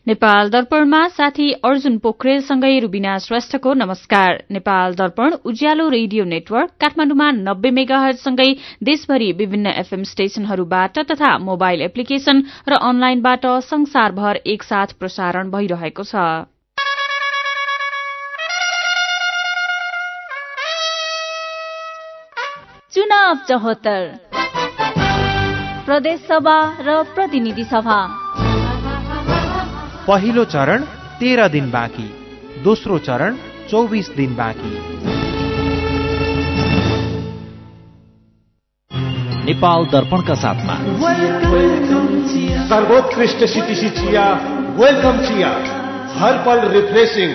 नेपाल दर्पणमा साथी अर्जुन पोखरेलसँगै रुबिना श्रेष्ठको नमस्कार। नेपाल दर्पण उज्यालो रेडियो नेटवर्क काठमाडौँमा 90 मेगाहर्जसँगै देशभरि विभिन्न एफएम स्टेशनहरूबाट तथा मोबाइल एप्लिकेशन र अनलाइनबाट संसारभर एकसाथ प्रसारण भइरहेको छ। चुनाव 74 प्रदेश सभा र प्रतिनिधि सभा। पहिलो चरण 13 दिन बाँकी, दोस्रो चरण 24 दिन बाँकी। नेपाल दर्पणका साथमा सर्वोत्कृष्ट सिटिसी चिया, वेलकम चिया, हर पल रिफ्रेशिङ।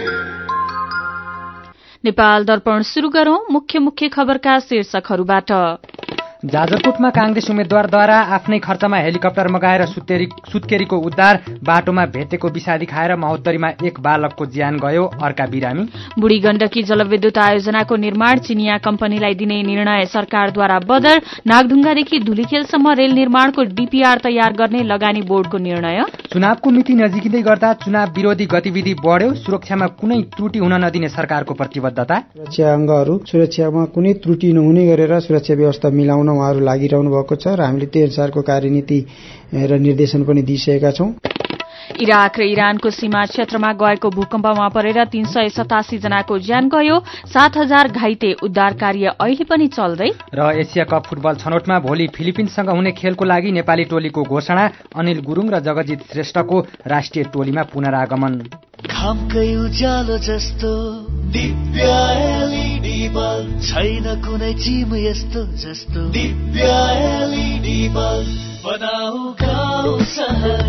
नेपाल दर्पण शुरू गरौं मुख्य खबरका शीर्षकहरूबाट। जाजरकोटमा कांग्रेस उम्मेद्वारद्वारा आफ्नै खर्चमा हेलिकप्टर मगाएर सुत्केरीको उद्धार, बाटोमा भेटेको विषादी खाएर महोत्तरीमा एक बालकको ज्यान गयो, अर्का बिरामी। बुढी गण्डकी जलविद्युत आयोजनाको निर्माण चिनिया कम्पनीलाई दिने निर्णय सरकारद्वारा बदर, नागढुङ्गादेखि धुलीखेलसम्म रेल निर्माणको डीपीआर तयार गर्ने लगानी बोर्डको निर्णय। चुनावको मिति नजिकिँदै गर्दा चुनाव विरोधी गतिविधि बढ्यो, सुरक्षामा कुनै त्रुटि हुन नदिने सरकारको प्रतिबद्धता। सुरक्षा अंगहरू सुरक्षामा कुनै त्रुटि नहुने गरेर सुरक्षा व्यवस्था मिलाउन उहाँहरू लागिरहनु भएको छ र हामीले त्यही अनुसारको कार्यनीति र निर्देशन पनि दिइसकेका छौं। इराक र इरानको सीमा क्षेत्रमा गएको भूकम्पमा परेर 387 जनाको ज्यान गयो, 7000 घाइते, उद्धार कार्य अहिले पनि चल्दै। र एसिया कप फुटबल छनौटमा भोलि फिलिपिन्ससँग हुने खेलको लागि नेपाली टोलीको घोषणा, अनिल गुरुङ र जगजित श्रेष्ठको राष्ट्रिय टोलीमा पुनरागमन। घामकै उज्यालो जस्तो दिव्य एलईडी बल्ब छैन कुनै चिम यस्तो जस्तो दिव्य एलईडी बल्ब बनाऊ गाउँ सहर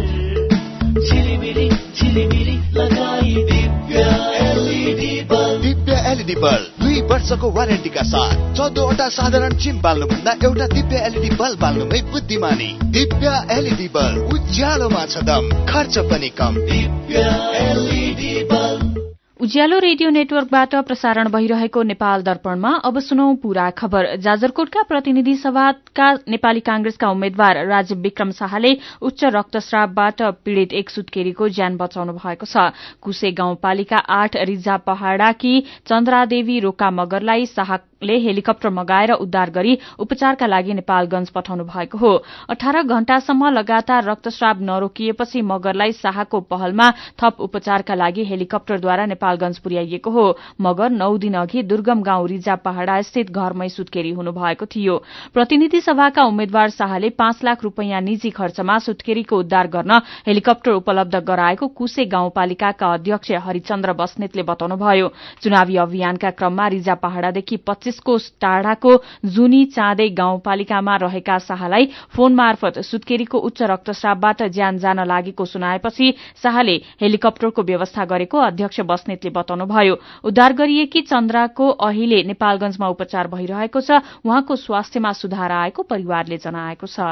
झिलिमिली झिलिमिली लगाई Divya LED bulb. Divya LED bulb 2 वर्षको वारेन्टीका साथ 14वटा साधारण चिम बाल्नुभन्दा एउटा दिव्य एलईडी बल्ब बाल्नुमै बुद्धिमानी। दिव्य एलईडी बल्ब उज्यालोमा छ दम, खर्च पनि कम। Divya LED bulb. Ujyalo radio नेटवर्कबाट प्रसारण भइरहेको नेपाल दर्पणमा अब सुनौं पूरा खबर। जाजरकोटका प्रतिनिधि सभाका नेपाली कांग्रेसका उम्मेद्वार राजीव विक्रम शाहले उच्च रक्तस्रावबाट पीड़ित एक सुत्केरीको ज्यान बचाउनु भएको छ। कुसे गाउँपालिका 8 रिजा पहाड़ाकी चन्द्रादेवी रोका मगरलाई शाहले हेलिकप्टर मगाएर उद्धार गरी उपचारका लागि नेपालगंज पठाउनु भएको हो। 18 घण्टासम्म लगातार रक्तस्राव नरोकिएपछि मगरलाई शाहको पहलमा थप उपचारका लागि हेलिकप्टरद्वारा नेपालगंज पुर्याइएको हो। मगर 9 दिन अघि दुर्गम गाउँ रिजा पहाड़ा स्थित घरमै सुत्केरी हुनु भएको थियो। प्रतिनिधि सभाका उम्मेद्वार शाहले 5 लाख रूपैयाँ निजी खर्चमा सुत्केरीको उद्धार गर्न हेलिकप्टर उपलब्ध गराएको कुसे गाउँपालिकाका अध्यक्ष हरिचन्द्र बस्नेतले बताउनुभयो। चुनावी अभियानका क्रममा रिजा पहाड़ादेखि 25 को टाढाको जुनी चाँदै गाउँपालिकामा रहेका शाहलाई फोन मार्फत सुत्केरीको उच्च रक्तस्रावबाट ज्यान जान लागेको सुनाएपछि शाहले हेलिकप्टरको व्यवस्था गरेको अध्यक्ष बस्नेतले बताउनुभयो। उद्धार गरिएकी चन्द्राको अहिले नेपालगंजमा उपचार भइरहेको छ। उहाँको स्वास्थ्यमा सुधार आएको परिवारले जनाएको छ।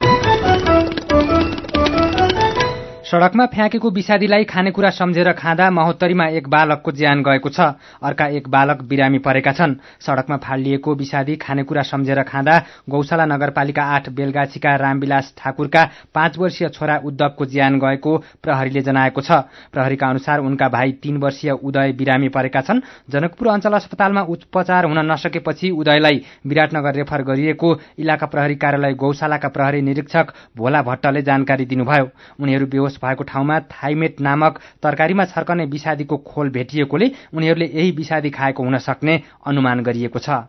सड़कमा फ्याँकेको विषादीलाई खानेकुरा सम्झेर खाँदा महोत्तरीमा एक बालकको ज्यान गएको छ, अर्का एक बालक बिरामी परेका छन्। सड़कमा फालिएको विषादी खानेकुरा सम्झेर खाँदा गौशाला नगरपालिका 8 बेलगाछीका रामविलास ठाकुरका 5 वर्षीय छोरा उद्धवको ज्यान गएको प्रहरीले जनाएको छ। प्रहरीका अनुसार उनका भाइ 3 वर्षीय उदय बिरामी परेका छन्। जनकपुर अञ्चल अस्पतालमा उपचार हुन नसकेपछि उदयलाई विराटनगर रेफर गरिएको इलाका प्रहरी कार्यालय गौशालाका प्रहरी निरीक्षक भोला भट्टले जानकारी दिनुभयो। उनीहरू बेहोस भएको ठाउँमा थाइमेट नामक तरकारीमा छर्कने विषादीको खोल भेटिएकोले उनीहरूले यही विषादी खाएको हुन सक्ने अनुमान गरिएको छ।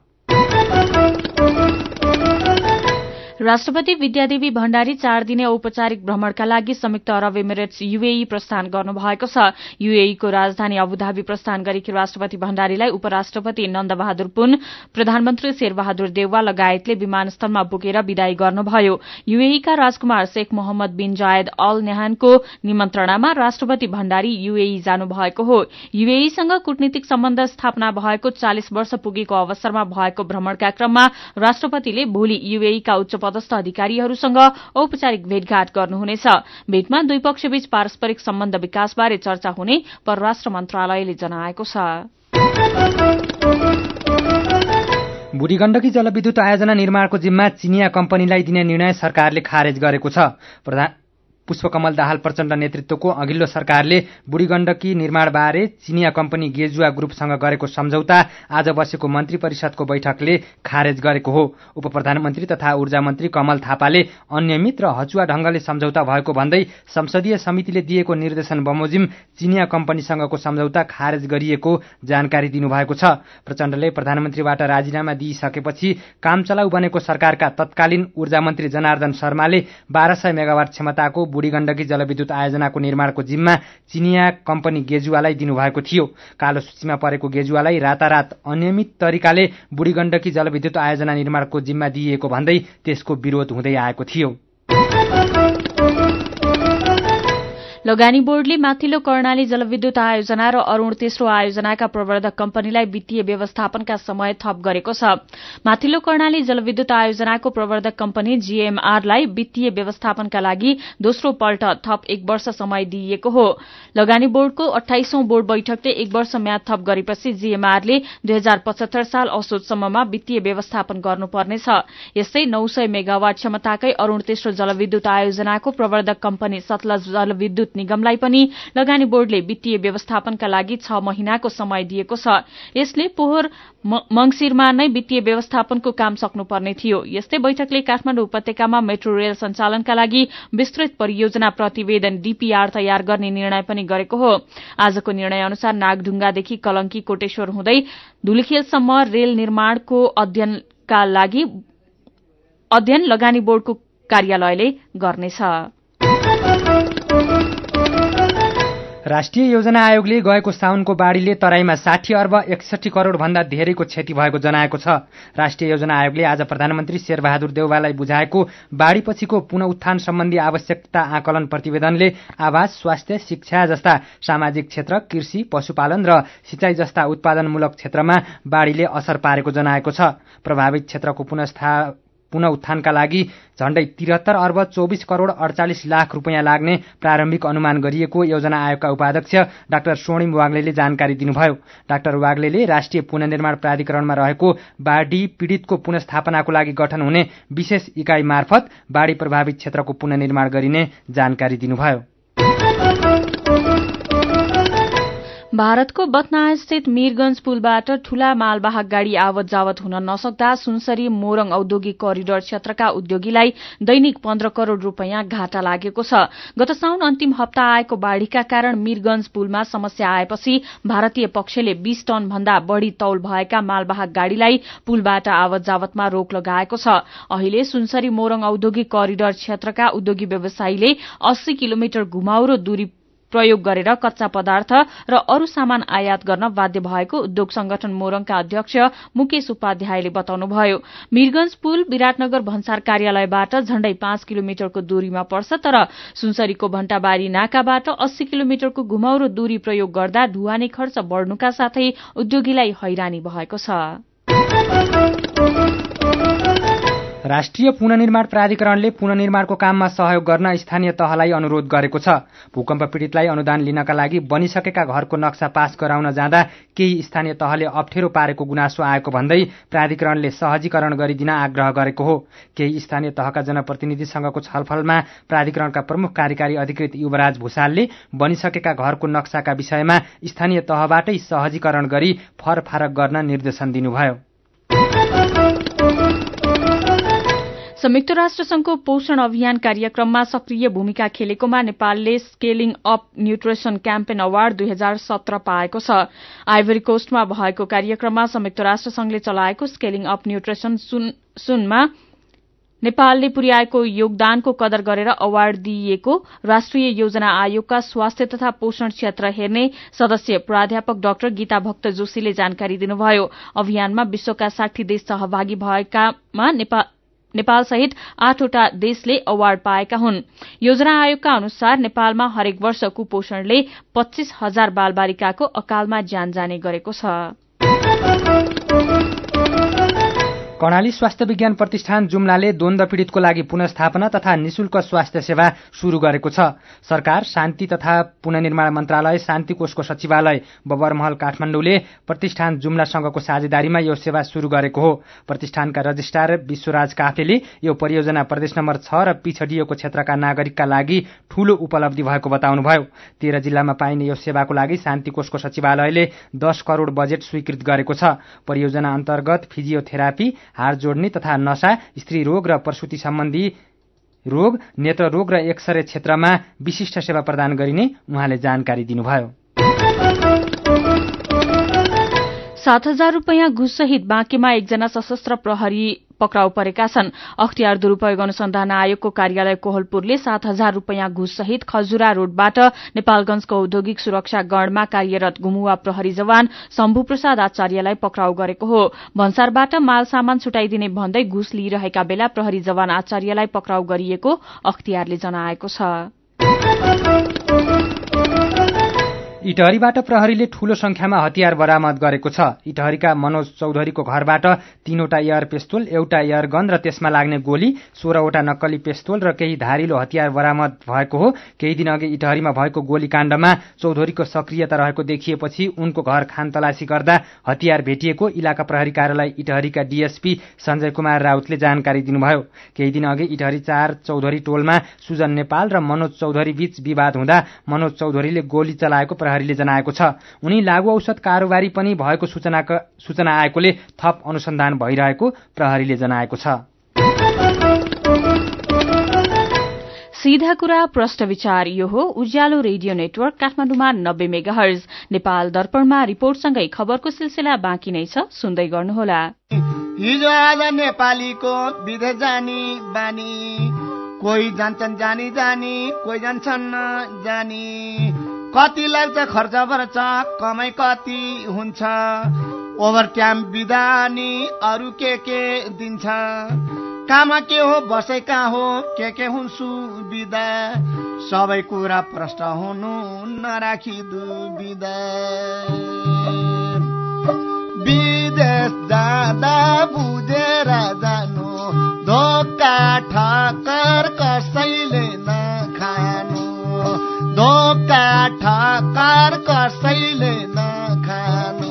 राष्ट्रपति विद्यादेवी भण्डारी 4 दिने औपचारिक भ्रमणका लागि संयुक्त अरब इमिरेट्स यूएई प्रस्थान गर्नुभएको छ। यूएई को राजधानी अबुधाबी प्रस्थान गरेकी राष्ट्रपति भण्डारीलाई उपराष्ट्रपति नन्दबहादुर पुन, प्रधानमन्त्री शेरबहादुर देउवा लगायतले विमानस्थलमा बोकेर विदाई गर्नुभयो। यूएई का राजकुमार शेख मोहम्मद बिन जायद अल न्याहानको निमन्त्रणामा राष्ट्रपति भण्डारी यूएई जानुभएको हो। यूएईसँग कूटनीतिक सम्बन्ध स्थापना भएको 40 वर्ष पुगेको अवसरमा भएको भ्रमणका क्रममा राष्ट्रपतिले भोलि यूएई का उच्च पदस्थ अधिकारीहरूसँग औपचारिक भेटघाट गर्नुहुनेछ। भेटमा दुई पक्षबीच पारस्परिक सम्बन्ध विकासबारे चर्चा हुने परराष्ट्र मन्त्रालयले जनाएको छ। बुढी गण्डकी जलविद्युत आयोजना निर्माणको जिम्मा चिनिया कम्पनीलाई दिने निर्णय सरकारले खारेज गरेको छ। पुष्पकमल दाहाल प्रचण्ड नेतृत्वको अघिल्लो सरकारले बुढी गण्डकी निर्माणबारे चिनिया कम्पनी गेजुवा ग्रुपसँग गरेको सम्झौता आज बसेको मन्त्री परिषदको बैठकले खारेज गरेको हो। उपप्रधानमन्त्री तथा ऊर्जा मन्त्री कमल थापाले अनियमित र हचुवा ढंगले सम्झौता भएको भन्दै संसदीय समितिले दिएको निर्देशन बमोजिम चिनिया कम्पनीसँगको सम्झौता खारेज गरिएको जानकारी दिनुभएको छ। प्रचण्डले प्रधानमन्त्रीबाट राजीनामा दिइसकेपछि काम चलाउ बनेको सरकारका तत्कालीन ऊर्जा मन्त्री जनार्दन शर्माले 1200 मेगावाट क्षमताको बुढी गण्डकी जलविद्युत आयोजनाको निर्माणको जिम्मा चिनिया कम्पनी गेजुवालाई दिनुभएको थियो। कालो सूचीमा परेको गेजुवालाई रातारात अनियमित तरिकाले बुढी गण्डकी जलविद्युत आयोजना निर्माणको जिम्मा दिइएको भन्दै त्यसको विरोध हुँदै आएको थियो। लगानी बोर्डले माथिल्लो कर्णाली जलविद्युत आयोजना र अरूण तेस्रो आयोजनाका प्रवर्धक कम्पनीलाई वित्तीय व्यवस्थापनका समय थप गरेको छ। माथिल्लो कर्णाली जलविद्युत आयोजनाको प्रवर्धक कम्पनी जीएमआरलाई वित्तीय व्यवस्थापनका लागि दोस्रो पल्ट थप 1 वर्ष समय दिइएको हो। लगानी बोर्डको 28औं बोर्ड बैठकले 1 वर्ष म्याद थप गरेपछि जीएमआरले 2075 साल असोजसम्ममा वित्तीय व्यवस्थापन गर्नुपर्नेछ। यस्तै 900 मेगावाट क्षमताकै अरूण तेस्रो जलविद्युत आयोजनाको प्रवर्धक कम्पनी सतलज जलविद्युत निगमलाई पनि लगानी बोर्डले वित्तीय व्यवस्थापनका लागि 6 महिनाको समय दिएको छ। यसले पोहोर मंगिरमा नै वित्तीय व्यवस्थापनको काम सक्नुपर्ने थियो। यस्तै बैठकले काठमाडौँ उपत्यकामा मेट्रो रेल सञ्चालनका लागि विस्तृत परियोजना प्रतिवेदन डीपीआर तयार गर्ने निर्णय पनि गरेको हो। आजको निर्णय अनुसार नागढुङ्गादेखि कलंकी कोटेश्वर हुँदै धुलिखेलसम्म रेल निर्माणको अध्ययन लगानी बोर्डको कार्यालयले गर्नेछ। राष्ट्रिय योजना आयोगले गएको साउनको बाढ़ीले तराईमा 60 अर्ब 61 करोड़ भन्दा धेरैको क्षति भएको जनाएको छ। राष्ट्रिय योजना आयोगले आज प्रधानमन्त्री शेरबहादुर देउवालाई बुझाएको बाढ़ीपछिको पुनः उत्थान सम्बन्धी आवश्यकता आकलन प्रतिवेदनले आवास, स्वास्थ्य, शिक्षा जस्ता सामाजिक क्षेत्र, कृषि, पशुपालन र सिंचाई जस्ता उत्पादनमूलक क्षेत्रमा बाढ़ीले असर पारेको जनाएको छ। प्रभावित क्षेत्रको पुनः उत्थानका लागि झण्डै 73 अर्ब 24 करोड़ 48 लाख रुपियाँ लाग्ने प्रारम्भिक अनुमान गरिएको योजना आयोगका उपाध्यक्ष डाक्टर स्वर्णिम वाग्लेले जानकारी दिनुभयो। डाक्टर वाग्लेले राष्ट्रिय पुनर्निर्माण प्राधिकरणमा रहेको बाढ़ी पीड़ितको पुनर्स्थापनाको लागि गठन हुने विशेष इकाई मार्फत बाढ़ी प्रभावित क्षेत्रको पुनर्निर्माण गरिने जानकारी दिनुभयो। भारतको बथनास्थित मीरगंज पुलबाट ठूला मालवाहक गाड़ी आवत जावत हुन नसक्दा सुनसरी मोरङ औद्योगिक करिडोर क्षेत्रका उद्योगीलाई दैनिक 15 करोड़ रुपियाँ घाटा लागेको छ। गत साउन अन्तिम हप्ता आएको बाढ़ीका कारण मीरगंज पुलमा समस्या आएपछि भारतीय पक्षले 20 टन भन्दा बढ़ी तौल भएका मालवाहक गाड़ीलाई पुलबाट आवत जावतमा रोक लगाएको छ। अहिले सुनसरी मोरङ औद्योगिक करिडोर क्षेत्रका उद्योगी व्यवसायीले 80 किलोमिटर घुमाउरो दूरी प्रयोग गरेर कच्चा पदार्थ र अरू सामान आयात गर्न बाध्य भएको उद्योग संगठन मोरङका अध्यक्ष मुकेश उपाध्यायले बताउनुभयो। मीरगंज पुल विराटनगर भन्सार कार्यालयबाट झण्डै 5 किलोमिटरको दूरीमा पर्छ, तर सुनसरीको भण्टाबारी नाकाबाट 80 किलोमिटरको घुमाउरो दूरी प्रयोग गर्दा ढुवानी खर्च बढ़नुका साथै उद्योगीलाई हैरानी भएको छ। राष्ट्रिय पुनर्निर्माण प्राधिकरणले पुनर्निर्माणको काममा सहयोग गर्न स्थानीय तहलाई अनुरोध गरेको छ। भूकम्प पीड़ितलाई अनुदान लिनका लागि बनिसकेका घरको नक्सा पास गराउन जाँदा केही स्थानीय तहले अप्ठ्यारो पारेको गुनासो आएको भन्दै प्राधिकरणले सहजीकरण गरिदिन आग्रह गरेको हो। केही स्थानीय तहका जनप्रतिनिधिसँगको छलफलमा प्राधिकरणका प्रमुख कार्यकारी अधिकृत युवराज भूषालले बनिसकेका घरको नक्साका विषयमा स्थानीय तहबाटै सहजीकरण गरी फरफारक गर्न निर्देशन दिनुभयो। संयुक्त राष्ट्र संघको पोषण अभियान कार्यक्रममा सक्रिय भूमिका खेलेकोमा नेपालले scaling up nutrition campaign award 2017 पाएको छ। आइभरी कोस्टमा भएको कार्यक्रममा संयुक्त राष्ट्र संघले चलाएको स्केलिङ अप न्युट्रिसन सुनमा नेपालले पुर्याएको योगदानको कदर गरेर अवार्ड दिइएको राष्ट्रिय योजना आयोगका स्वास्थ्य तथा पोषण क्षेत्र हेर्ने सदस्य प्राध्यापक डाक्टर गीता भक्त जोशीले जानकारी दिनुभयो। अभियानमा विश्वका 60 देश सहभागी भएकामा नेपाल सहित 8वटा देशले अवार्ड पाएका हुन्। योजना आयोगका अनुसार नेपालमा हरेक वर्ष कुपोषणले 25,000 बालबालिकाको अकालमा ज्यान जाने गरेको छ। कर्णाली स्वास्थ्य विज्ञान प्रतिष्ठान जुम्लाले द्वन्द्व पीडितको लागि पुनर्स्थापना तथा निशुल्क स्वास्थ्य सेवा शुरू गरेको छ। सरकार, शान्ति तथा पुनर्निर्माण मन्त्रालय, शान्ति कोषको सचिवालय बबरमहल काठमाडौँले प्रतिष्ठान जुम्लासँगको साझेदारीमा यो सेवा शुरू गरेको हो। प्रतिष्ठानका रजिस्ट्रार विश्वराज काफ्लेले यो परियोजना प्रदेश नम्बर 6 र पिछडिएको क्षेत्रका नागरिकका लागि ठूलो उपलब्धि भएको बताउनुभयो। 13 जिल्लामा पाइने यो सेवाको लागि शान्ति कोषको सचिवालयले 10 करोड बजेट स्वीकृत गरेको छ। परियोजना अन्तर्गत फिजियोथेरापी, हाड जोड्ने तथा नशा, स्त्री रोग र प्रसूति सम्बन्धी रोग, नेत्र रोग र एक्सरे क्षेत्रमा विशिष्ट सेवा प्रदान गरिने उहाँले जानकारी दिनुभयो। 7,000 रूपैयाँ घुससहित बाँकीमा एकजना सशस्त्र प्रहरी पक्राउ परेका छन्। अख्तियार दुरूपयोग अनुसन्धान आयोगको कार्यालय कोहलपुरले 7,000 रूपैयाँ घुससहित खजुरा रोडबाट नेपालगंजको औद्योगिक सुरक्षा गणमा कार्यरत गुमुवा प्रहरी जवान शम्भु प्रसाद आचार्यलाई पक्राउ गरेको हो। भन्सारबाट माल सामान छुटाइदिने भन्दै घुस लिइरहेका बेला प्रहरी जवान आचार्यलाई पक्राउ गरिएको अख्तियारले जनाएको छ। इटहरीबाट प्रहरीले ठूलो संख्यामा हतियार बरामद गरेको छ। इटहरीका मनोज चौधरीको घरबाट 3वटा एयर पिस्तोल, एउटा एयर गन र त्यसमा लाग्ने गोली, 16वटा नक्कली पिस्तोल र केही धारिलो हतियार बरामद भएको हो। केही दिन अघि इटहरीमा भएको गोलीकाण्डमा चौधरीको सक्रियता रहेको देखिएपछि उनको घर खानतलासी गर्दा हतियार भेटिएको इलाका प्रहरी कार्यालय इटहरीका डीएसपी सञ्जय कुमार राउतले जानकारी दिनुभयो। केही दिन अघि इटहरी 4 चौधरी टोलमा सुजन नेपाल र मनोज चौधरी बीच विवाद हुँदा मनोज चौधरीले गोली चलाएको प्रहरीले जनाएको छ। उनी लागू औषध कारोबारी पनि भएको सूचना आएकोले थप अनुसन्धान भइरहेको प्रहरीले जनाएको छ। सीधा कुरा प्रश्न विचार यो हो उज्यालो रेडियो नेटवर्क काठमाडौँमा 90 मेगाहर्ज। नेपाल दर्पणमा रिपोर्टसँगै खबरको सिलसिला बाँकी नै छ, सुन्दै गर्नुहोला। हिजो आज नेपालीको विदेश जानी बानी, कोही जान्छन् जानी जानी, कोही जान्छन् जानी। कति लाग्छ खर्च पर्छ, कमाइ कति हुन्छ, ओभर टाइम बिदानी अरू के दिन्छ। काममा के हो बसेका हो के हुन् सुविधा, सबै कुरा प्रश्न हुनु नराखी दुविधा। विदेश जाँदा बुझेर जानु, धोका ठक्कर कसैले नखानु, धोका ठक्कर कसैले नखानु।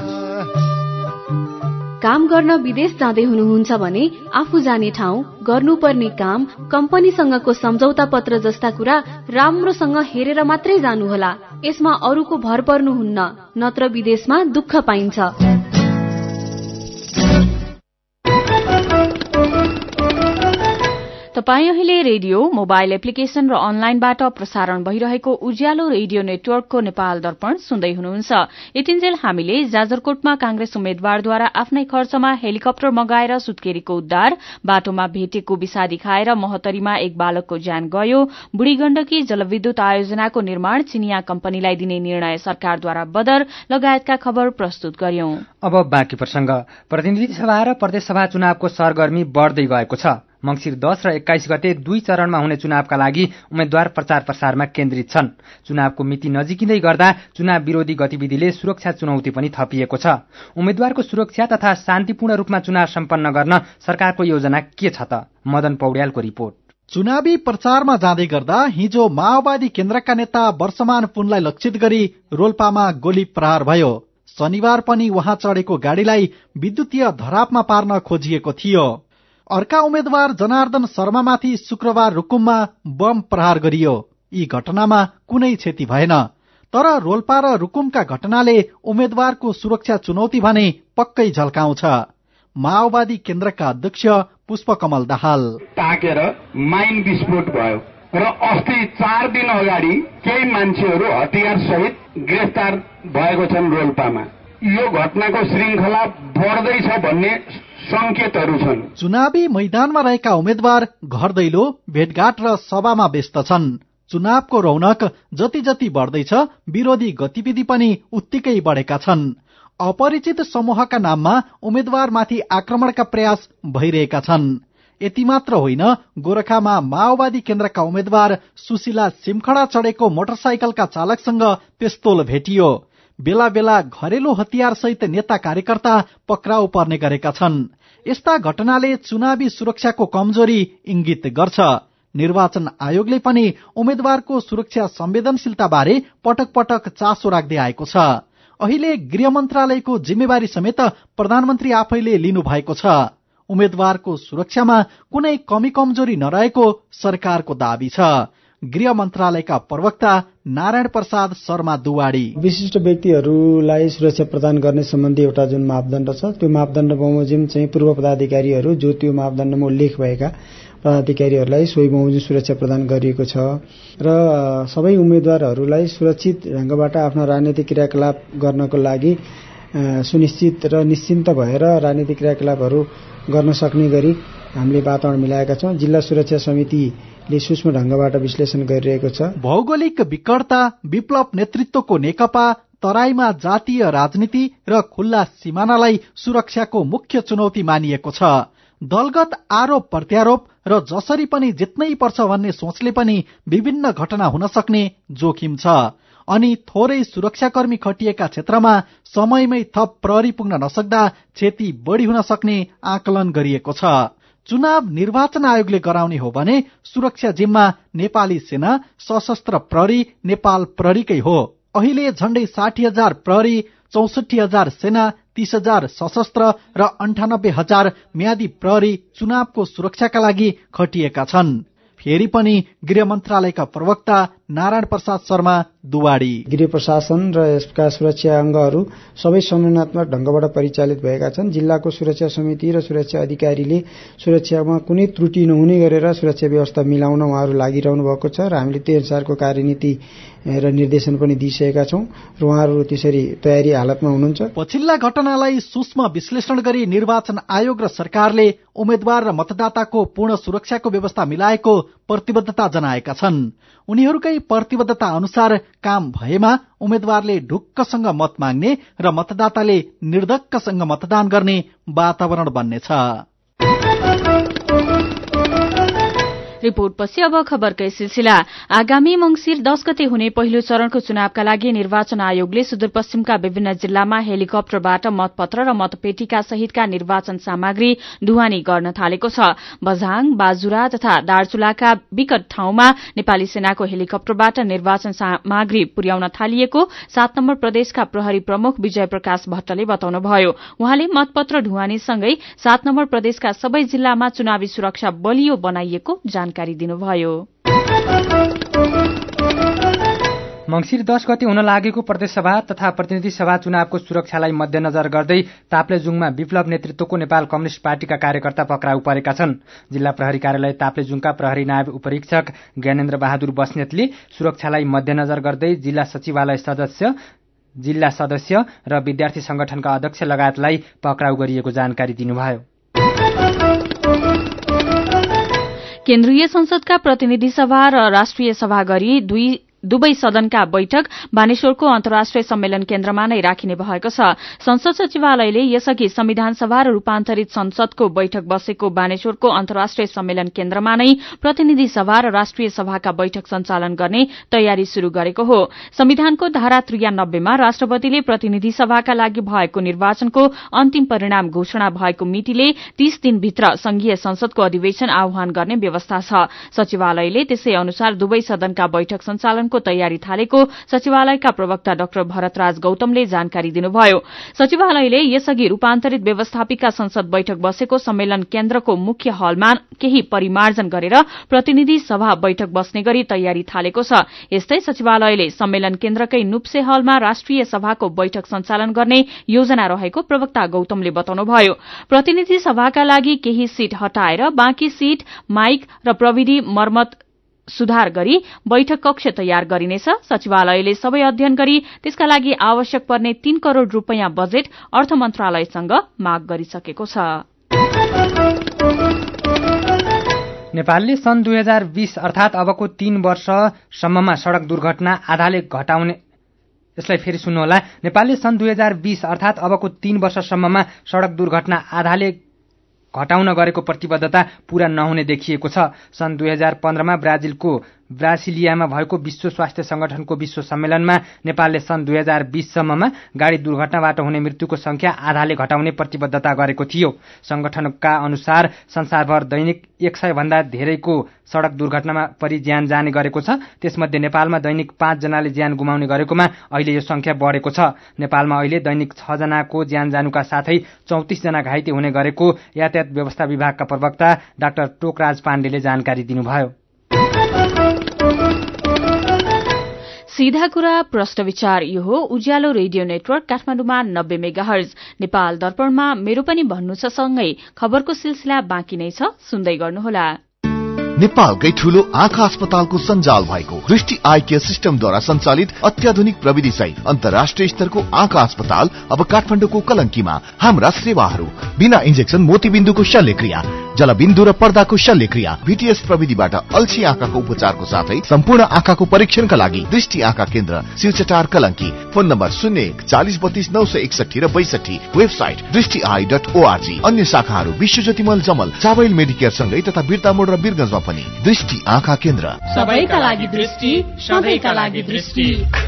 काम गर्न विदेश जाँदै हुनुहुन्छ भने आफू जाने ठाउँ, गर्नुपर्ने काम, कम्पनीसँगको सम्झौता पत्र जस्ता कुरा राम्रोसँग हेरेर मात्रै जानुहोला। यसमा अरूको भर पर्नुहुन्न, नत्र विदेशमा दुःख पाइन्छ। तपाई अहिले रेडियो, मोबाइल एप्लिकेशन र अनलाइनबाट प्रसारण भइरहेको उज्यालो रेडियो नेटवर्कको नेपाल दर्पण सुन्दै हुनुहुन्छ। यतिन्जेल हामीले जाजरकोटमा कांग्रेस उम्मेद्वारद्वारा आफ्नै खर्चमा हेलिकप्टर मगाएर सुत्केरीको उद्धार, बाटोमा भेटेको विषादी खाएर महोत्तरीमा एक बालकको ज्यान गयो, बुढी गण्डकी जलविद्युत आयोजनाको निर्माण चिनिया कम्पनीलाई दिने निर्णय सरकारद्वारा बदर लगायतका खबर प्रस्तुत गर्यौं। अब बाँकी प्रसंग। प्रतिनिधि सभा र प्रदेशसभा चुनावको सरगर्मी बढ़दै गएको छ। मंगिर 10 र 21 गते 2 चरणमा हुने चुनावका लागि उम्मेद्वार प्रचार प्रसारमा केन्द्रित छन्। चुनावको मिति नजिकिँदै गर्दा चुनाव विरोधी गतिविधिले सुरक्षा चुनौती पनि थपिएको छ। उम्मेद्वारको सुरक्षा तथा शान्तिपूर्ण रूपमा चुनाव सम्पन्न गर्न सरकारको योजना के छ त? मदन पौड्यालको रिपोर्ट। चुनावी प्रचारमा जाँदै गर्दा हिजो माओवादी केन्द्रका नेता वर्षमान पुनलाई लक्षित गरी रोल्पामा गोली प्रहार भयो। शनिबार पनि उहाँ चढेको गाडीलाई विद्युतीय धरापमा पार्न खोजिएको थियो। अर्का उम्मेद्वार जनार्दन शर्मामाथि शुक्रबार रुकुममा बम प्रहार गरियो। यी घटनामा कुनै क्षति भएन, तर रोल्पा र रुकुमका घटनाले उम्मेद्वारको सुरक्षा चुनौती भने पक्कै झल्काउँछ। माओवादी केन्द्रका अध्यक्ष पुष्पकमल दाहाल। ताकेर माइन विस्फोट भयो र अस्ति 4 दिन अगाडि केही मान्छेहरू हतियार सहित गिरफ्तार भएको छन् रोल्पामा। यो घटनाको श्रृंखला बढ्दैछ भन्ने संकेतहरू छन्। चुनावी मैदानमा रहेका उम्मेद्वार घर दैलो, भेटघाट र सभामा व्यस्त छन्। चुनावको रौनक जति जति बढ्दैछ, विरोधी गतिविधि पनि उत्तिकै बढेका छन्। अपरिचित समूहका नाममा उम्मेद्वारमाथि आक्रमणका प्रयास भइरहेका छन्। यति मात्र होइन, गोरखामा माओवादी केन्द्रका उम्मेद्वार सुशीला सिमखडा चढेको मोटरसाइकलका चालकसँग पिस्तोल भेटियो। बेला बेला घरेलु हतियारसहित नेता कार्यकर्ता पक्राउ पर्ने गरेका छन्। यस्ता घटनाले चुनावी सुरक्षाको कमजोरी इंगित गर्छ। निर्वाचन आयोगले पनि उम्मेद्वारको सुरक्षा संवेदनशीलताबारे पटक पटक चासो राख्दै आएको छ। अहिले गृह मन्त्रालयको जिम्मेवारी समेत प्रधानमन्त्री आफैले लिनु भएको छ। उम्मेद्वारको सुरक्षामा कुनै कमी कमजोरी नरहेको सरकारको दाबी छ। गृह मन्त्रालयका प्रवक्ता नारायण प्रसाद शर्मा दुवाडी विशिष्ट व्यक्तिहरूलाई सुरक्षा प्रदान गर्ने सम्बन्धी एउटा जुन मापदण्ड छ त्यो मापदण्ड बमोजिम चाहिँ पूर्व पदाधिकारीहरू जो त्यो मापदण्डमा उल्लेख भएका पदाधिकारीहरूलाई सोही बमोजिम सुरक्षा प्रदान गरिएको छ र सबै उम्मेद्वारहरूलाई सुरक्षित ढंगबाट आफ्नो राजनीतिक क्रियाकलाप गर्नको लागि सुनिश्चित र निश्चिन्त भएर राजनीतिक क्रियाकलापहरू गर्न सक्ने गरी हामीले वातावरण मिलाएका छौं। जिल्ला सुरक्षा समितिले सूक्ष्म ढंगबाट विश्लेषण गरिरहेको छ। भौगोलिक विकटता, विप्लव नेतृत्वको नेकपा, तराईमा जातीय राजनीति र खुल्ला सिमानालाई सुरक्षाको मुख्य चुनौती मानिएको छ। दलगत आरोप प्रत्यारोप र जसरी पनि जित्नै पर्छ भन्ने सोचले पनि विभिन्न घटना हुन सक्ने जोखिम छ। अनि थोरै सुरक्षाकर्मी खटिएका क्षेत्रमा समयमै थप प्रहरी पुग्न नसक्दा क्षति बढी हुन सक्ने आकलन गरिएको छ। चुनाव निर्वाचन आयोगले गराउने हो भने सुरक्षा जिम्मा नेपाली सेना, सशस्त्र प्रहरी, नेपाल प्रहरीकै हो। अहिले झण्डै 60,000 प्रहरी, 64,000 सेना, 30,000 सशस्त्र र 98,000 म्यादी प्रहरी चुनावको सुरक्षाका लागि खटिएका छन्। फेरि पनि गृह मन्त्रालयका प्रवक्ता नारायण प्रसाद शर्मा दुवाडी गृह प्रशासन र यसका सुरक्षा अंगहरू सबै समन्वयात्मक ढंगबाट परिचालित भएका छन्। जिल्लाको सुरक्षा समिति र सुरक्षा अधिकारीले सुरक्षामा कुनै त्रुटि नहुने गरेर सुरक्षा व्यवस्था मिलाउन उहाँहरू लागिरहनु भएको छ र हामीले त्यही अनुसारको कार्यनीति र निर्देशन पनि दिइसकेका छौं र उहाँहरू त्यसरी तयारी हालतमा हुनुहुन्छ। पछिल्ला घटनालाई सूक्ष्म विश्लेषण गरी निर्वाचन आयोग र सरकारले उम्मेद्वार र मतदाताको पूर्ण सुरक्षाको व्यवस्था मिलाएको प्रतिबद्धता जनाएका छन्। उनीहरूकै प्रतिबद्धता अनुसार काम भएमा उम्मेद्वारले ढुक्कसँग मत माग्ने र मतदाताले निर्धक्कसँग मतदान गर्ने वातावरण बन्नेछ। रिपोर्टपछि अब खबरकै सिलसिला। आगामी मंसिर 10 गते हुने पहिलो चरणको चुनावका लागि निर्वाचन आयोगले सुदूरपश्चिमका विभिन्न जिल्लामा हेलिकप्टरबाट मतपत्र र मतपेटिका सहितका निर्वाचन सामग्री ढुवानी गर्न थालेको छ। बझाङ, बाजुरा तथा दार्चुलाका विकट ठाउँमा नेपाली सेनाको हेलिकप्टरबाट निर्वाचन सामग्री पुर्याउन थालिएको 7 नम्बर प्रदेशका प्रहरी प्रमुख विजय प्रकाश भट्टले बताउनुभयो। उहाँले मतपत्र ढुवानीसँगै 7 नम्बर प्रदेशका सबै जिल्लामा चुनावी सुरक्षा बलियो बनाइएको जानकारी दिनुभयो। मंसिर 10 गते हुन लागेको प्रदेशसभा तथा प्रतिनिधि सभा चुनावको सुरक्षालाई मध्यनजर गर्दै ताप्लेजुङमा विप्लव नेतृत्वको नेपाल कम्युनिष्ट पार्टीका कार्यकर्ता पक्राउ परेका छन्। जिल्ला प्रहरी कार्यालय ताप्लेजुङका प्रहरी नायब उपरीक्षक ज्ञानेन्द्र बहादुर बस्नेतले सुरक्षालाई मध्यनजर गर्दै जिल्ला सचिवालय सदस्य, जिल्ला सदस्य र विद्यार्थी संगठनका अध्यक्ष लगायतलाई पक्राउ गरिएको जानकारी दिनुभयो। केन्द्रीय संसदका प्रतिनिधि सभा र राष्ट्रिय सभा गरी दुवै सदनका बैठक बानेश्वरको अन्तर्राष्ट्रिय सम्मेलन केन्द्रमा नै राखिने भएको छ। संसद सचिवालयले यसअघि संविधान सभा र रूपान्तरित संसदको बैठक बसेको बानेश्वरको अन्तर्राष्ट्रिय सम्मेलन केन्द्रमा नै प्रतिनिधि सभा र राष्ट्रिय सभाका बैठक सञ्चालन गर्ने तयारी शुरू गरेको हो। संविधानको धारा 93 मा राष्ट्रपतिले प्रतिनिधि सभाका लागि भएको निर्वाचनको अन्तिम परिणाम घोषणा भएको मितिले 30 दिनभित्र संघीय संसदको अधिवेशन आह्वान गर्ने व्यवस्था छ। सचिवालयले त्यसै अनुसार दुवै सदनका बैठक सञ्चालन को तयारी थालेको सचिवालयका प्रवक्ता डाक्टर भरतराज गौतमले जानकारी दिनुभयो। सचिवालयले यसअघि रूपान्तरित व्यवस्थापिका संसद बैठक बसेको सम्मेलन केन्द्रको मुख्य हलमा केही परिमार्जन गरेर प्रतिनिधि सभा बैठक बस्ने गरी तयारी थालेको छ। यस्तै सचिवालयले सम्मेलन केन्द्रकै नुप्से हलमा राष्ट्रिय सभाको बैठक सञ्चालन गर्ने योजना रहेको प्रवक्ता गौतमले बताउनुभयो। प्रतिनिधि सभाका लागि केही सीट हटाएर बाँकी सीट, माइक र प्रविधि मर्मत सुधार गरी बैठक कक्ष तयार गरिनेछ। सचिवालयले सबै अध्ययन गरी त्यसका लागि आवश्यक पर्ने 3 करोड़ रूपैयाँ बजेट अर्थ मन्त्रालयसँग माग गरिसकेको छ। नेपालले सन् 2020 अर्थात अबको 3 वर्षसम्ममा सड़क दुर्घटना आधाले घटाउने यसलाई फेरि सुन्नुहोला। नेपालले सन् 2020 अर्थात अबको 3 वर्षसम्ममा सड़क दुर्घटना आधाले घटाउन गरेको प्रतिबद्धता पूरा नहुने देखिएको छ। सन् 2015 मा ब्राजिलको ब्रासिलियामा भएको विश्व स्वास्थ्य संगठनको विश्व सम्मेलनमा नेपालले सन् 2020 सम्ममा गाडी दुर्घटनाबाट हुने मृत्युको संख्या आधाले घटाउने प्रतिबद्धता गरेको थियो। संगठनका अनुसार संसारभर दैनिक 100 भन्दा धेरैको सड़क दुर्घटनामा परि ज्यान जाने गरेको छ। त्यसमध्ये नेपालमा दैनिक 5 जनाले ज्यान गुमाउने गरेकोमा अहिले यो संख्या बढेको छ। नेपालमा अहिले दैनिक 6 जनाको ज्यान जानुका साथै 34 जना घाइते हुने गरेको यातायात व्यवस्था विभागका प्रवक्ता डाक्टर टोकराज पाण्डेले जानकारी दिनुभयो। सीधा कुरा प्रश्न विचार यो हो उज्यालो रेडियो नेटवर्क काठमाडौँमा 90 मेगाहर्ज, नेपाल दर्पणमा मेरो पनि भन्नु छ सँगै खबरको सिलसिला बाँकी नै छ, सुन्दै गर्नुहोला। नेपालकै ठूलो आँखा अस्पतालको सञ्जाल भएको दृष्टि आई केयर सिस्टमद्वारा सञ्चालित अत्याधुनिक प्रविधि सहित अन्तर्राष्ट्रिय स्तरको आँखा अस्पताल अब काठमाडौँको कलंकीमा। हाम्रा सेवाहरू बिना इन्जेक्सन मोतीबिन्दुको शल्यक्रिया, जलबिन्दु र पर्दाको शल्यक्रिया, VTS प्रविधिबाट अल्छी आँखाको उपचारको साथै सम्पूर्ण आँखाको परीक्षणका लागि दृष्टि आँखा केन्द्र शिवचटार कलंकी। फोन नम्बर 01 40 32 961 र 62। वेबसाइट दृष्टिआई.org। अन्य शाखाहरू विश्वज्योतिमल जमल, चावल मेडिकेयर सँगै तथा बिर्तामोड र बिरगंजमा पनि दृष्टि आँखा केन्द्र। सबैका लागि दृष्टि, सधैँका लागि दृष्टि।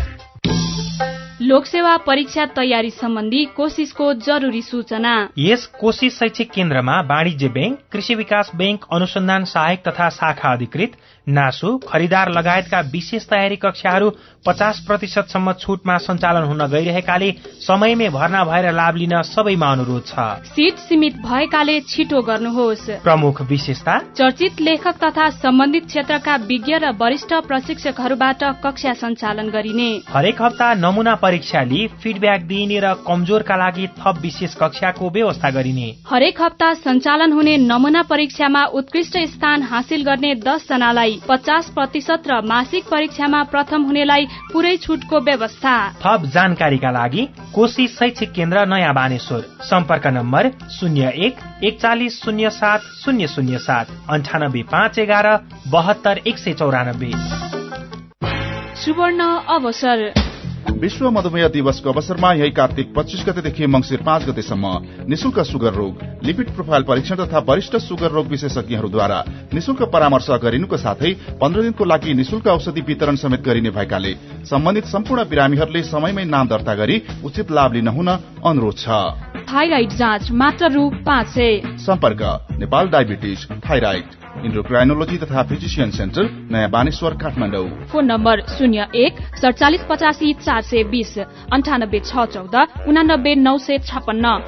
लोकसेवा परीक्षा तयारी सम्बन्धी कोशिशको जरुरी सूचना। यस कोशिश शैक्षिक केन्द्रमा वाणिज्य बैंक, कृषि विकास बैंक, अनुसन्धान सहायक तथा शाखा अधिकृत, नासु, खरिदार लगायतका विशेष तयारी कक्षाहरू 50% सम्म छूटमा सञ्चालन हुन गइरहेकाले समयमै भर्ना भएर लाभ लिन सबैमा अनुरोध छ। सीट सीमित भएकाले छिटो गर्नुहोस्। प्रमुख विशेषता चर्चित लेखक तथा सम्बन्धित क्षेत्रका विज्ञ र वरिष्ठ प्रशिक्षकहरूबाट कक्षा सञ्चालन गरिने। हरेक हप्ता नमूना परीक्षा लिई फिडब्याक दिइने र कमजोरका लागि थप विशेष कक्षाको व्यवस्था गरिने। हरेक हप्ता सञ्चालन हुने नमूना परीक्षामा उत्कृष्ट स्थान हासिल गर्ने 10 जनालाई 50% र मासिक परीक्षामा प्रथम हुनेलाई पुरै छुटको व्यवस्था। थप जानकारीका लागि कोशी शैक्षिक केन्द्र नयाँ बानेश्वर। सम्पर्क नम्बर 01 41 07 007 98 511 72 194। सुवर्ण अवसर। विश्व मधुमेह दिवसको अवसरमा यही कार्तिक 25 गतेदेखि मंसिर 5 गतेसम्म निशुल्क सुगर रोग, लिपिड प्रोफाइल परीक्षण तथा वरिष्ठ सुगर रोग विशेषज्ञहरूद्वारा निशुल्क परामर्श गरिनुको साथै 15 दिनको लागि निशुल्क औषधि वितरण समेत गरिने भएकाले सम्बन्धित सम्पूर्ण बिरामीहरूले समयमै नाम दर्ता गरी उचित लाभ लिन हुन अनुरोध छ। थाइराइड जाँच मात्र रु 500। सम्पर्क नेपाल डायबिटिज, थाइराइड, इन्डोक्राइनोलोजी तथा फिजिशियन सेन्टर, नयाँ बानेश्वर, काठमाडौँ। Phone number 01 47 85 420 98 614 89 956।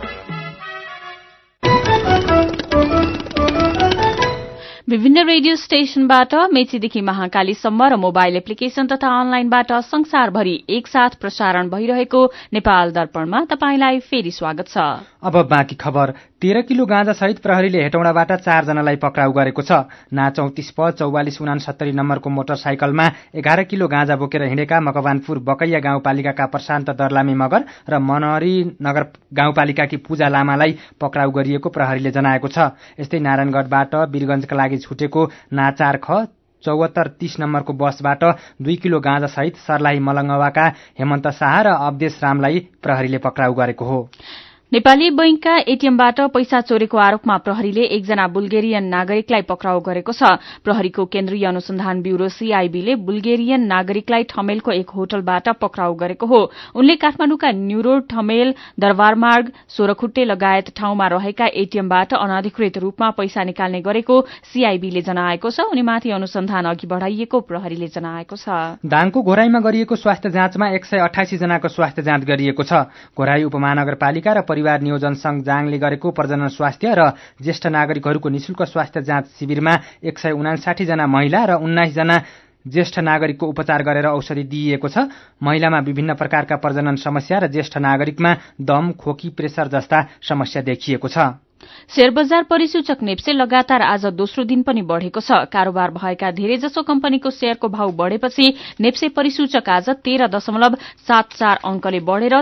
विभिन्न रेडियो स्टेशनबाट मेचीदेखि महाकालीसम्म र मोबाइल एप्लिकेशन तथा अनलाइनबाट संसारभरि एकसाथ प्रसारण भइरहेको नेपाल दर्पणमा तपाईंलाई फेरि स्वागत छ। अब बाँकी खबर। 13 किलो गाँजा सहित प्रहरीले हेटौँडाबाट 4 जनालाई पक्राउ गरेको छ। ना 34 प 4469 नम्बरको मोटरसाइकलमा 11 किलो गाँजा बोकेर हिँडेका मकवानपुर बकैया गाउँपालिकाका प्रशान्त दर्लामी मगर र मनहरी नगर गाउँपालिकाकी पूजा लामालाई पक्राउ गरिएको प्रहरीले जनाएको छ। यस्तै नारायणगढबाट वीरगंजका लागि छुटेको ना 4 ख 7430 नम्बरको बसबाट 2 किलो गाँजा सहित सर्लाही मलंगवाका हेमन्त शाह र अवदेश रामलाई प्रहरीले पक्राउ गरेको हो। नेपाली बैंकका एटीएमबाट पैसा चोरेको आरोपमा प्रहरीले एकजना बुल्गेरियन नागरिकलाई पक्राउ गरेको छ। प्रहरीको केन्द्रीय अनुसन्धान ब्यूरो सीआईबीले बुल्गेरियन नागरिकलाई ठमेलको एक होटलबाट पक्राउ गरेको हो। उनले काठमाडौँका न्यूरोड, ठमेल, दरबारमार्ग, सोरखुट्टे लगायत ठाउँमा रहेका एटीएमबाट अनाधिकृत रूपमा पैसा निकाल्ने गरेको सीआईबीले जनाएको छ। उनीमाथि अनुसन्धान अघि बढ़ाइएको प्रहरीले जनाएको छ। दाङको घोराईमा गरिएको स्वास्थ्य जाँचमा 188 जनाको स्वास्थ्य जाँच गरिएको छ। घोराई उपमहानगरपालिका र परिवार नियोजन संघ जाङले गरेको प्रजनन स्वास्थ्य र ज्येष्ठ नागरिकहरूको निशुल्क स्वास्थ्य जाँच शिविरमा 159 जना महिला र 19 जना ज्येष्ठ नागरिकको उपचार गरेर औषधि दिइएको छ। महिलामा विभिन्न प्रकारका प्रजनन समस्या र ज्येष्ठ नागरिकमा दम, खोकी, प्रेसर जस्ता समस्या देखिएको छ। शेयर बजार परिसूचक नेप्से लगातार आज दोस्रो दिन पनि बढ़ेको छ। कारोबार भएका धेरैजसो कम्पनीको शेयरको भाव बढ़ेपछि नेप्से परिसूचक आज 13.74 अंकले बढ़ेर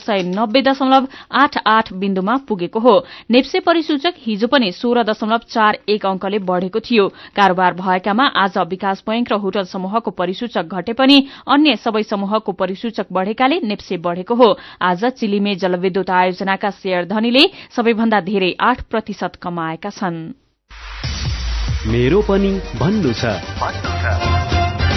1490.88 बिन्दुमा पुगेको हो। नेप्से परिसूचक हिजो पनि 16.41 अंकले बढ़ेको थियो। कारोबार भएकामा आज विकास बैंक र होटल समूहको परिसूचक घटे पनि अन्य सबै समूहको परिसूचक बढ़ेकाले नेप्से बढ़ेको हो। आज चिलिमे जलविद्युत आयोजनाका शेयर धनीले सबैभन्दा धेरै 8% कमाएका छन्। मेरो पनि भन्नु छ।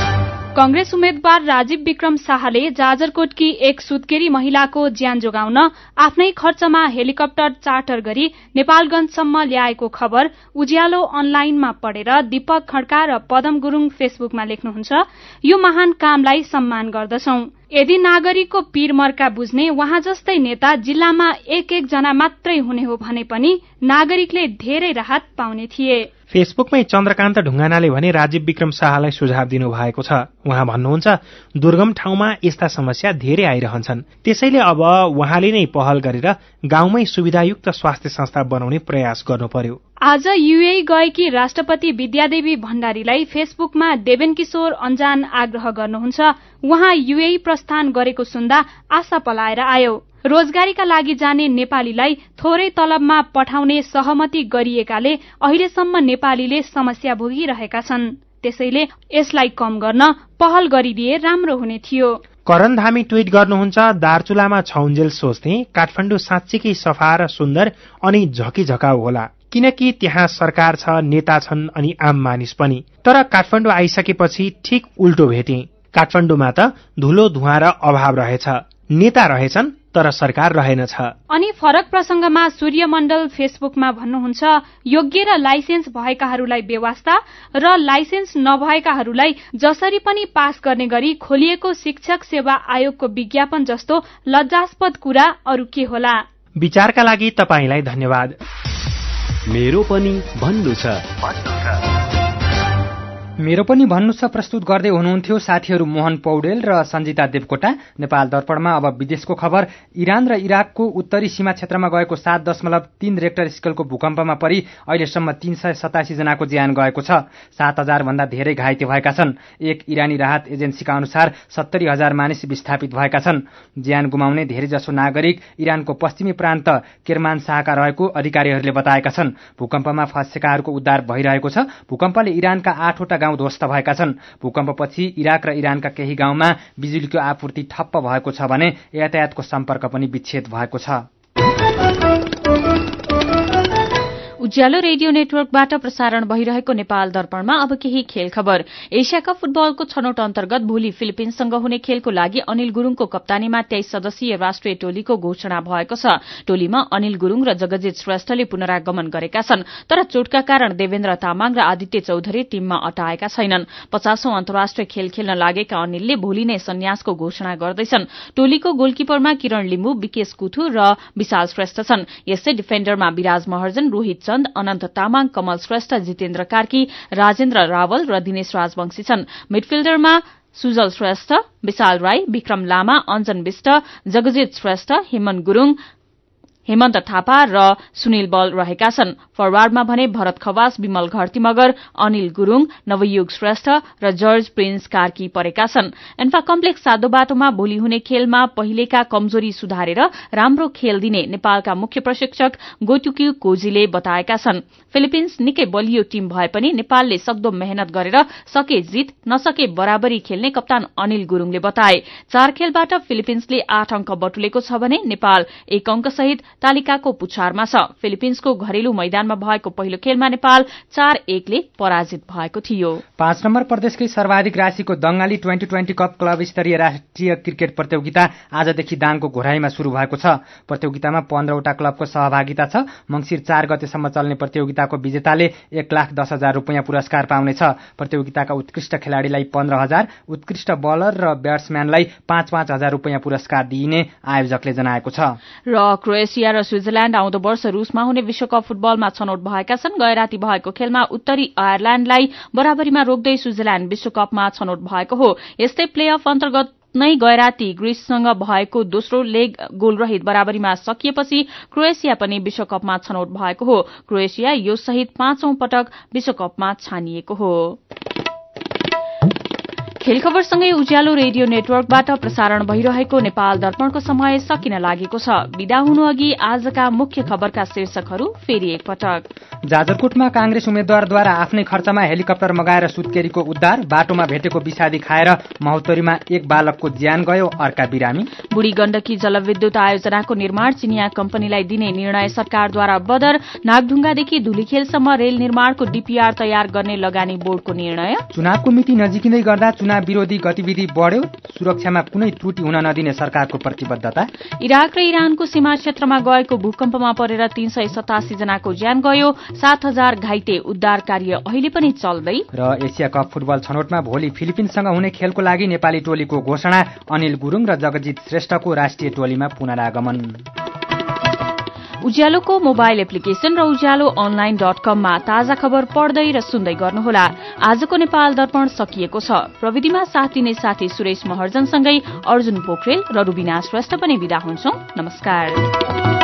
कांग्रेस उम्मेद्वार राजीव विक्रम शाहले जाजरकोटकी एक सुत्केरी महिलाको ज्यान जोगाउन आफ्नै खर्चमा हेलिकप्टर चार्टर गरी नेपालगञ्जसम्म ल्याएको खबर उज्यालो अनलाइनमा पढेर दीपक खड्का र पदम गुरूङ फेसबुकमा लेख्नुहुन्छ, यो महान कामलाई सम्मान गर्दछौं। यदि नागरिकको पीरमर्का बुझ्ने वहाँ जस्तै नेता जिल्लामा एक जना मात्रै हुने हो भने पनि नागरिकले धेरै राहत पाउने थिए। फेसबुकमै चन्द्रकान्त ढुङ्गानाले भने राजीव विक्रम शाहलाई सुझाव दिनु भएको छ। उहाँ भन्नुहुन्छ, दुर्गम ठाउँमा यस्ता समस्या धेरै आइरहन्छन्, त्यसैले अब उहाँले नै पहल गरेर गाउँमै सुविधायुक्त स्वास्थ्य संस्था बनाउने प्रयास गर्नु पर्यो। आज युए गएकी राष्ट्रपति विद्यादेवी भण्डारीलाई फेसबुकमा देवेन किशोर अन्जान आग्रह गर्नुहुन्छ। उहाँ युए प्रस्थान गरेको सुन्दा आशा पलाएर आयो। रोजगारीका लागि जाने नेपालीलाई थोरै तलबमा पठाउने सहमति गरिएकाले अहिलेसम्म नेपालीले समस्या भोगिरहेका छन्। त्यसैले यसलाई कम गर्न पहल गरिदिए राम्रो हुने थियो। करण धामी ट्वीट गर्नुहुन्छ, दार्चुलामा छौन्जेल सोच्थे काठमाडौँ साँच्चीकै सफा र सुन्दर अनि झकिझकाउ होला, किनकि त्यहाँ सरकार छ, नेता छन् अनि आम मानिस पनि। तर काठमाडौँ आइसकेपछि ठिक उल्टो भेटे। काठमाडौँमा त धुलो धुवाँ र अभाव रहेछ, नेता रहेछन् तर सरकार रहेनछ। अनि फरक प्रसंगमा सूर्यमण्डल फेसबुकमा भन्नुहुन्छ, योग्य र लाइसेन्स भएकाहरूलाई बेवास्ता र लाइसेन्स नभएकाहरूलाई जसरी पनि पास गर्ने गरी खोलिएको शिक्षक सेवा आयोगको विज्ञापन जस्तो लज्जास्पद कुरा अरू के होला। विचारका लागि तपाईलाई धन्यवाद। मेरो पनि भन्नु छ। मेरो पनि भन्नु छ प्रस्तुत गर्दै हुनुहुन्थ्यो साथीहरू मोहन पौडेल र सञ्जिता देवकोटा। नेपाल दर्पणमा अब विदेशको खबर। इरान र इराकको उत्तरी सीमा क्षेत्रमा गएको 7.3 रेक्टर स्केलको भूकम्पमा परि अहिलेसम्म 387 जनाको ज्यान गएको छ। 7,000 भन्दा धेरै घाइते भएका छन्। एक इरानी राहत एजेन्सीका अनुसार 70,000 मानिस विस्थापित भएका छन्। ज्यान गुमाउने धेरैजसो नागरिक इरानको पश्चिमी प्रान्त केरमानशाहका रहेको अधिकारीहरूले बताएका छन्। भूकम्पमा फँसेकाहरूको उद्धार भइरहेको छ। भूकम्पले इरानका 8वटा गाउँ ध्वस्त भएका छन्। भूकम्पपछि इराक र इरानका केही गाउँमा बिजुलीको आपूर्ति ठप्प भएको छ भने यातायातको सम्पर्क पनि विच्छेद भएको छ। उज्यालो रेडियो नेटवर्कबाट प्रसारण भइरहेको नेपाल दर्पणमा अब केही खेल खबर। एशिया कप फुटबलको छनौट अन्तर्गत भोलि फिलिपिन्ससँग हुने खेलको लागि अनिल गुरूङको कप्तानीमा 23 सदस्यीय राष्ट्रिय टोलीको घोषणा भएको छ। टोलीमा अनिल गुरूङ र जगजित श्रेष्ठले पुनरागमन गरेका छन्, तर चोटका कारण देवेन्द्र तामाङ र आदित्य चौधरी टीममा अटाएका छैनन्। 50औं अन्तर्राष्ट्रिय खेल खेल्न लागेका अनिलले भोलि नै सन्यासको घोषणा गर्दैछन्। टोलीको गोलकिपरमा किरण लिम्बू, विकेश कुथु र विशाल श्रेष्ठ छन्। यस्तै डिफेन्डरमा विराज महर्जन, रोहित चन्द, अनन्त तामाङ, कमल श्रेष्ठ, जितेन्द्र कार्की, राजेन्द्र रावल र दिनेश राजवंशी छन्। मिडफिल्डरमा सुजल श्रेष्ठ, विशाल राई, विक्रम लामा, अञ्जन विष्ट, जगजित श्रेष्ठ, हेमन गुरूङ, हेमन्त थापा र सुनिल बल रहेका छन्। फरवार्डमा भने भरत खवास, विमल घरती मगर, अनिल गुरूङ, नवयुग श्रेष्ठ र जर्ज प्रिन्स कार्की परेका छन्। एन्फा कम्प्लेक्स सादो बाटोमा भोलि हुने खेलमा पहिलेका कमजोरी सुधारेर राम्रो खेल दिने नेपालका मुख्य प्रशिक्षक गोटुक्यू कोजीले बताएका छन्। फिलिपिन्स निकै बलियो टीम भए पनि नेपालले सक्दो मेहनत गरेर सके जित, नसके बराबरी खेल्ने कप्तान अनिल गुरूङले बताए। 4 खेलबाट फिलिपिन्सले 8 अंक बटुलेको छ भने नेपाल 1 अंकसहित तालिकाको पुछारमा छ। फिलिपिन्सको घरेलु मैदानमा भएको पहिलो खेलमा नेपाल 4-1 ले पराजित भएको थियो। 5 नम्बर प्रदेशकै सर्वाधिक राशिको दंगाली 2020 कप क्लब स्तरीय राष्ट्रिय क्रिकेट प्रतियोगिता आजदेखि दाङको घोराईमा शुरू भएको छ। प्रतियोगितामा 15वटा क्लबको सहभागिता छ। मङ्सिर 4 गतेसम्म चल्ने प्रतियोगिताको विजेताले 1,10,000 रुपियाँ पुरस्कार पाउनेछ। प्रतियोगिताका उत्कृष्ट खेलाड़ीलाई 15,000, उत्कृष्ट बलर र ब्याट्सम्यानलाई 5,000 रुपियाँ पुरस्कार दिइने आयोजकले जनाएको छ। र क्रोएसिया र स्विजरल्याण्ड आउँदो वर्ष रूसमा हुने विश्वकप फुटबलमा छनौट भएका छन्। गएराती भएको खेलमा उत्तरी आयरल्याण्डलाई बराबरीमा रोक्दै स्विजरल्याण्ड विश्वकपमा छनौट भएको हो। यस्तै प्लेअफ अन्तर्गत नै गएराती ग्रीससँग भएको दोस्रो लेग गोलरहित बराबरीमा सकिएपछि क्रोएसिया पनि विश्वकपमा छनौट भएको हो। क्रोएसिया यो सहित 5औं पटक विश्वकपमा छानिएको हो। खेल खबरसँगै उज्यालो रेडियो नेटवर्कबाट प्रसारण भइरहेको नेपाल दर्पणको समय सकिन लागेको छ। विदा हुनु अघि आजका मुख्य खबरका शीर्षकहरू फेरि एकपटक। जाजरकोटमा कांग्रेस उम्मेद्वारद्वारा आफ्नै खर्चमा हेलिकप्टर मगाएर सुत्केरीको उद्धार। बाटोमा भेटेको विषादी खाएर महोत्तरीमा एक बालकको ज्यान गयो, अर्का बिरामी। बुढी गण्डकी जलविद्युत आयोजनाको निर्माण चिनिया कम्पनीलाई दिने निर्णय सरकारद्वारा बदर। नागढुङ्गादेखि धुलीखेलसम्म रेल निर्माणको डीपीआर तयार गर्ने लगानी बोर्डको निर्णय। चुनावको मिति नजिकिँदै गर्दा सीमा विरोधी गतिविधि बढ्यो, सुरक्षामा कुनै त्रुटि हुन नदिने सरकारको प्रतिबद्धता। इराक र इरानको सीमा क्षेत्रमा गएको भूकम्पमा परेर 387 जनाको ज्यान गयो, 7000 घाइते, उद्धार कार्य अहिले पनि चल्दै। र एसिया कप फुटबल छनौटमा भोलि फिलिपिन्ससँग हुने खेलको लागि नेपाली टोलीको घोषणा, अनिल गुरुङ र जगजित श्रेष्ठको राष्ट्रिय टोलीमा पुनरागमन। उज्यालोको मोबाइल एप्लिकेशन र उज्यालो online.com मा ताजा खबर पढ्दै र सुन्दै गर्नुहोला। आजको नेपाल दर्पण सकिएको छ। प्रविधिमा साथ दिने साथी सुरेश महर्जनसँगै अर्जुन पोखरेल र रुबिना श्रेष्ठ पनि बिदा हुन्छौं। नमस्कार।